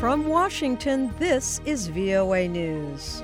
From Washington, this is VOA News.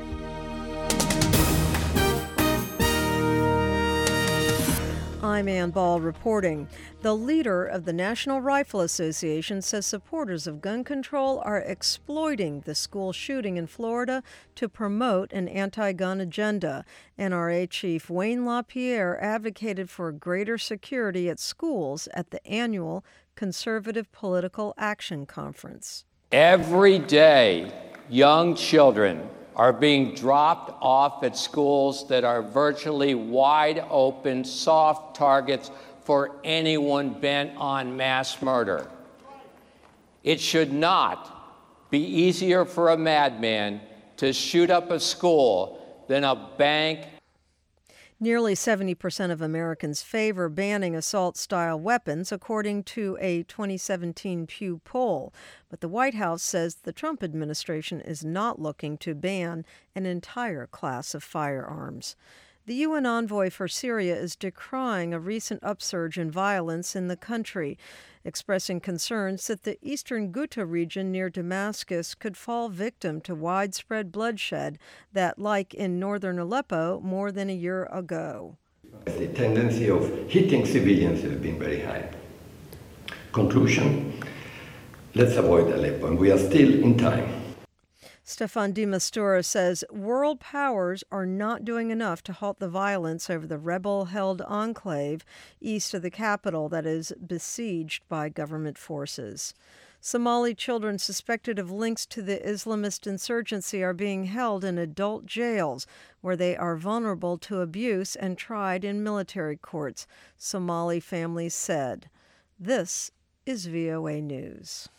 I'm Ann Ball reporting. The leader of the National Rifle Association says supporters of gun control are exploiting the school shooting in Florida to promote an anti-gun agenda. NRA Chief Wayne LaPierre advocated for greater security at schools at the annual Conservative Political Action Conference. Every day, young children are being dropped off at schools that are virtually wide open, soft targets for anyone bent on mass murder. It should not be easier for a madman to shoot up a school than a bank. Nearly 70% of Americans favor banning assault-style weapons, according to a 2017 Pew poll. But the White House says the Trump administration is not looking to ban an entire class of firearms. The UN envoy for Syria is decrying a recent upsurge in violence in the country, expressing concerns that the eastern Ghouta region near Damascus could fall victim to widespread bloodshed that, like in northern Aleppo more than a year ago. The tendency of hitting civilians has been very high. Conclusion, let's avoid Aleppo, and we are still in time. Staffan de Mistura says world powers are not doing enough to halt the violence over the rebel-held enclave east of the capital that is besieged by government forces. Somali children suspected of links to the Islamist insurgency are being held in adult jails, where they are vulnerable to abuse and tried in military courts, Somali families said. This is VOA News.